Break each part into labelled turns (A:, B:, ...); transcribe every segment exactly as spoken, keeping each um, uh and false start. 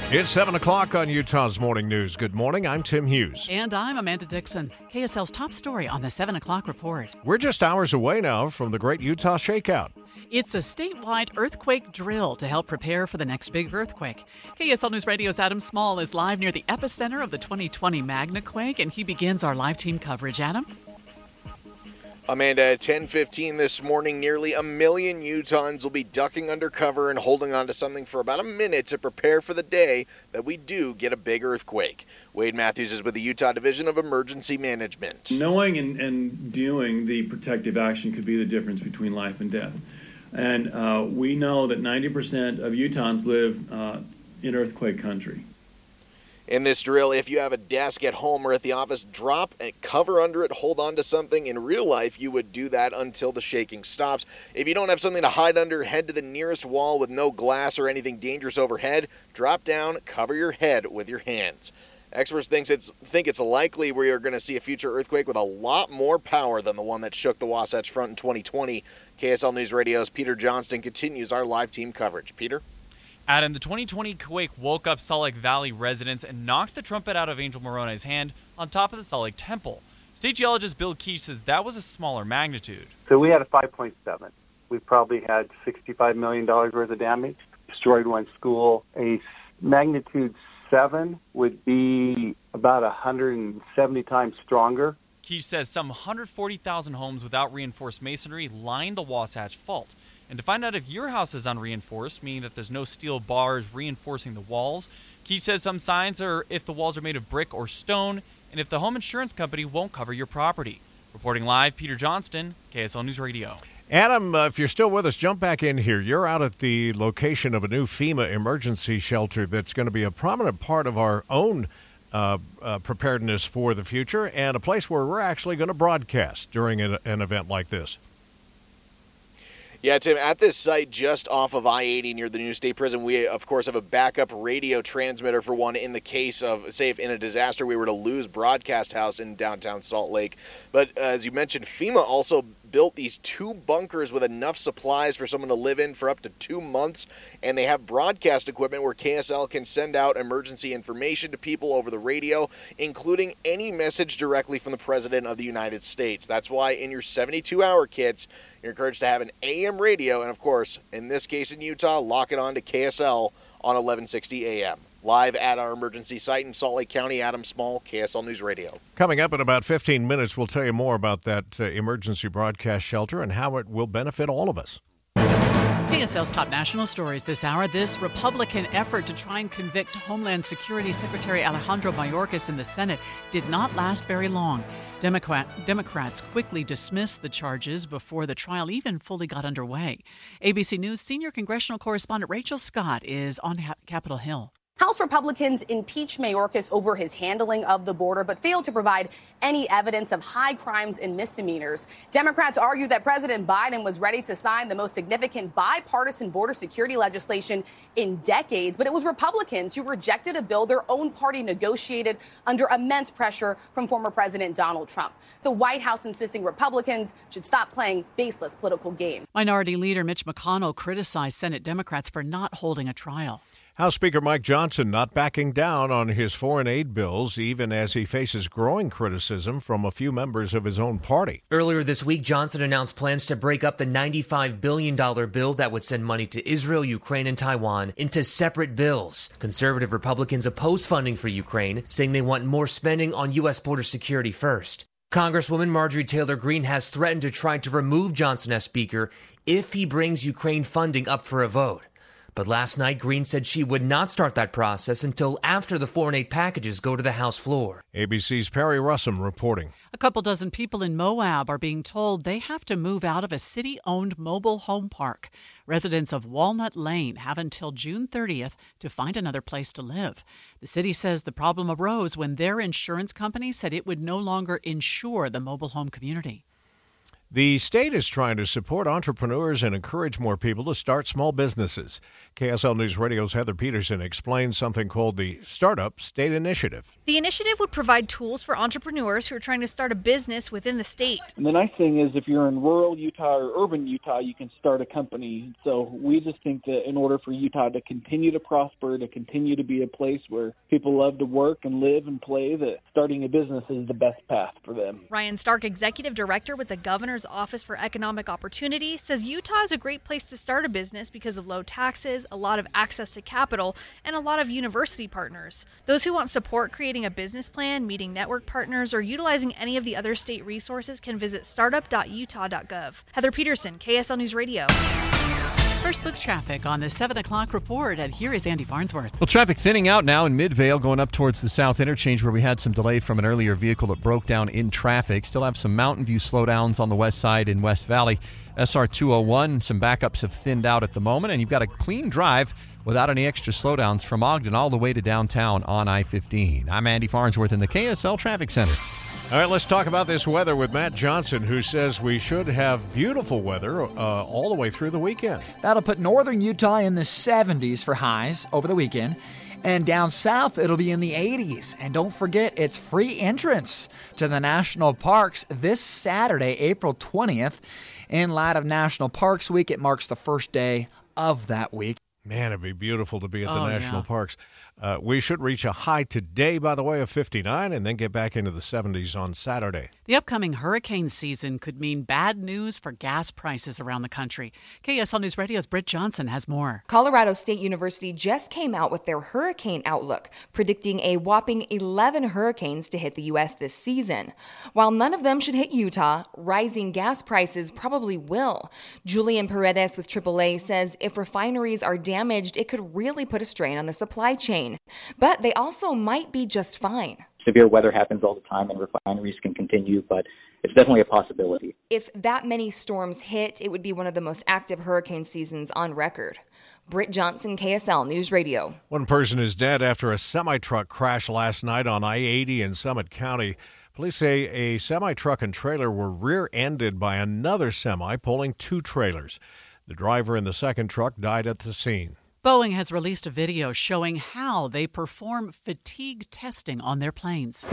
A: It's seven o'clock on Utah's Morning News. Good morning, I'm Tim Hughes.
B: And I'm Amanda Dixon. K S L's top story on the seven o'clock report.
A: We're just hours away now from the Great Utah Shakeout.
B: It's a statewide earthquake drill to help prepare for the next big earthquake. K S L News Radio's Adam Small is live near the epicenter of the twenty twenty Magnaquake, and he begins our live team coverage. Adam?
C: Amanda, at ten fifteen this morning, nearly a million Utahns will be ducking under cover and holding on to something for about a minute to prepare for the day that we do get a big earthquake. Wade Matthews is with the Utah Division of Emergency Management.
D: Knowing and, and doing the protective action could be the difference between life and death. And uh, we know that ninety percent of Utahns live uh, in earthquake country.
C: In this drill, if you have a desk at home or at the office, drop and cover under it, hold on to something. In real life, you would do that until the shaking stops. If you don't have something to hide under, head to the nearest wall with no glass or anything dangerous overhead. Drop down, cover your head with your hands. Experts think it's, think it's likely we are going to see a future earthquake with a lot more power than the one that shook the Wasatch Front in twenty twenty. K S L News Radio's Peter Johnston continues our live team coverage. Peter?
E: Adam, the twenty twenty quake woke up Salt Lake Valley residents and knocked the trumpet out of Angel Morone's hand on top of the Salt Lake Temple. State geologist Bill Keach says that was a smaller magnitude.
F: So we had a five point seven. We probably had sixty-five million dollars worth of damage, destroyed one school. A magnitude seven would be about one hundred seventy times stronger.
E: Keach says some one hundred forty thousand homes without reinforced masonry line the Wasatch Fault. And to find out if your house is unreinforced, meaning that there's no steel bars reinforcing the walls, Keach says some signs are if the walls are made of brick or stone, and if the home insurance company won't cover your property. Reporting live, Peter Johnston, K S L News Radio.
A: Adam, uh, if you're still with us, jump back in here. You're out at the location of a new FEMA emergency shelter that's going to be a prominent part of our own uh, uh, preparedness for the future, and a place where we're actually going to broadcast during an, an event like this.
C: Yeah, Tim, at this site just off of I eighty near the new state prison, we, of course, have a backup radio transmitter for one in the case of, say, if in a disaster we were to lose Broadcast House in downtown Salt Lake. But uh, as you mentioned, FEMA also built these two bunkers with enough supplies for someone to live in for up to two months, and they have broadcast equipment where K S L can send out emergency information to people over the radio, including any message directly from the President of the United States. That's why in your seventy-two hour kits, you're encouraged to have an A M radio, and of course, in this case in Utah, lock it on to K S L on eleven sixty A M. Live at our emergency site in Salt Lake County, Adam Small, K S L News Radio.
A: Coming up in about fifteen minutes, we'll tell you more about that uh, emergency broadcast shelter and how it will benefit all of us.
B: K S L's top national stories this hour. This Republican effort to try and convict Homeland Security Secretary Alejandro Mayorkas in the Senate did not last very long. Democrat, Democrats quickly dismissed the charges before the trial even fully got underway. A B C News senior congressional correspondent Rachel Scott is on Capitol Hill.
G: House Republicans impeached Mayorkas over his handling of the border, but failed to provide any evidence of high crimes and misdemeanors. Democrats argue that President Biden was ready to sign the most significant bipartisan border security legislation in decades, but it was Republicans who rejected a bill their own party negotiated under immense pressure from former President Donald Trump. The White House insisting Republicans should stop playing baseless political games.
B: Minority Leader Mitch McConnell criticized Senate Democrats for not holding a trial.
A: House Speaker Mike Johnson not backing down on his foreign aid bills, even as he faces growing criticism from a few members of his own party.
H: Earlier this week, Johnson announced plans to break up the ninety-five billion dollars bill that would send money to Israel, Ukraine, and Taiwan into separate bills. Conservative Republicans oppose funding for Ukraine, saying they want more spending on U S border security first. Congresswoman Marjorie Taylor Greene has threatened to try to remove Johnson as Speaker if he brings Ukraine funding up for a vote. But last night, Greene said she would not start that process until after the foreign aid packages go to the House floor.
A: A B C's Perry Russum reporting.
B: A couple dozen people in Moab are being told they have to move out of a city-owned mobile home park. Residents of Walnut Lane have until June thirtieth to find another place to live. The city says the problem arose when their insurance company said it would no longer insure the mobile home community.
A: The state is trying to support entrepreneurs and encourage more people to start small businesses. K S L News Radio's Heather Peterson explains something called the Startup State Initiative.
I: The initiative would provide tools for entrepreneurs who are trying to start a business within the state.
J: And the nice thing is if you're in rural Utah or urban Utah, you can start a company. So we just think that in order for Utah to continue to prosper, to continue to be a place where people love to work and live and play, that starting a business is the best path for them.
I: Ryan Stark, Executive Director with the Governor's Office for Economic Opportunity, says Utah is a great place to start a business because of low taxes, a lot of access to capital, and a lot of university partners. Those who want support creating a business plan, meeting network partners, or utilizing any of the other state resources can visit startup dot utah dot gov. Heather Peterson, K S L News Radio.
B: First look traffic on the seven o'clock report, and here is Andy Farnsworth.
K: Well, traffic thinning out now in Midvale going up towards the South Interchange where we had some delay from an earlier vehicle that broke down in traffic. Still have some Mountain View slowdowns on the west side in West Valley. S R two oh one, some backups have thinned out at the moment, and you've got a clean drive without any extra slowdowns from Ogden all the way to downtown on I fifteen. I'm Andy Farnsworth in the K S L Traffic Center.
A: All right, let's talk about this weather with Matt Johnson, who says we should have beautiful weather uh, all the way through the weekend.
L: That'll put northern Utah in the seventies for highs over the weekend. And down south, it'll be in the eighties. And don't forget, it's free entrance to the national parks this Saturday, April twentieth. In light of National Parks Week, it marks the first day of that week.
A: Man, it'd be beautiful to be at the
B: Oh,
A: national
B: yeah.
A: parks. Uh, we should reach a high today, by the way, of fifty-nine, and then get back into the seventies on Saturday.
B: The upcoming hurricane season could mean bad news for gas prices around the country. K S L News Radio's Britt Johnson has more.
M: Colorado State University just came out with their hurricane outlook, predicting a whopping eleven hurricanes to hit the U S this season. While none of them should hit Utah, rising gas prices probably will. Julian Paredes with triple A says if refineries are damaged, it could really put a strain on the supply chain. But they also might be just fine.
N: Severe weather happens all the time and refineries can continue, but it's definitely a possibility.
M: If that many storms hit, it would be one of the most active hurricane seasons on record. Britt Johnson, K S L News Radio.
A: One person is dead after a semi-truck crash last night on I eighty in Summit County. Police say a semi-truck and trailer were rear-ended by another semi pulling two trailers. The driver in the second truck died at the scene.
B: Boeing has released a video showing how they perform fatigue testing on their planes.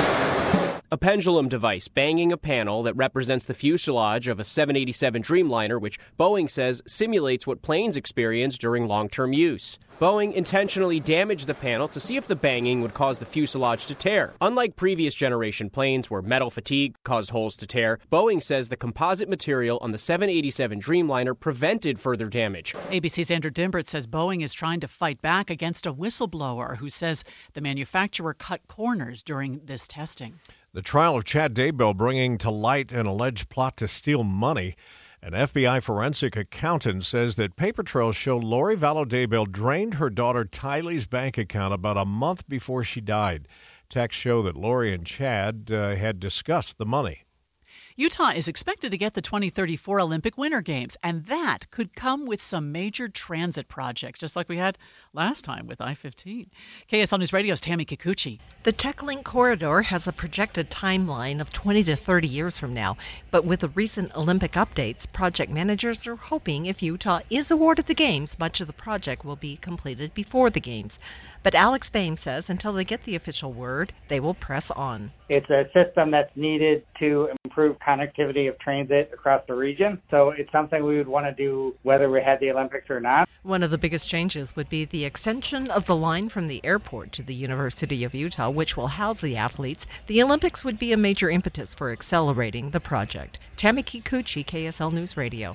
O: A pendulum device banging a panel that represents the fuselage of a seven eighty-seven Dreamliner, which Boeing says simulates what planes experience during long-term use. Boeing intentionally damaged the panel to see if the banging would cause the fuselage to tear. Unlike previous generation planes where metal fatigue caused holes to tear, Boeing says the composite material on the seven eighty-seven Dreamliner prevented further damage.
B: A B C's Andrew Dimbert says Boeing is trying to fight back against a whistleblower who says the manufacturer cut corners during this testing.
A: The trial of Chad Daybell bringing to light an alleged plot to steal money. An F B I forensic accountant says that paper trails show Lori Vallow Daybell drained her daughter Tylee's bank account about a month before she died. Texts show that Lori and Chad uh, had discussed the money.
B: Utah is expected to get the twenty thirty-four Olympic Winter Games, and that could come with some major transit projects, just like we had last time with I fifteen. K S L News Radio's Tammy Kikuchi.
P: The TechLink corridor has a projected timeline of twenty to thirty years from now, but with the recent Olympic updates, project managers are hoping if Utah is awarded the Games, much of the project will be completed before the Games. But Alex Boehm says until they get the official word, they will press on.
Q: It's a system that's needed to improve connectivity of transit across the region. So it's something we would want to do whether we had the Olympics or not.
P: One of the biggest changes would be the extension of the line from the airport to the University of Utah, which will house the athletes. The Olympics would be a major impetus for accelerating the project. Tammy Kikuchi, K S L News Radio.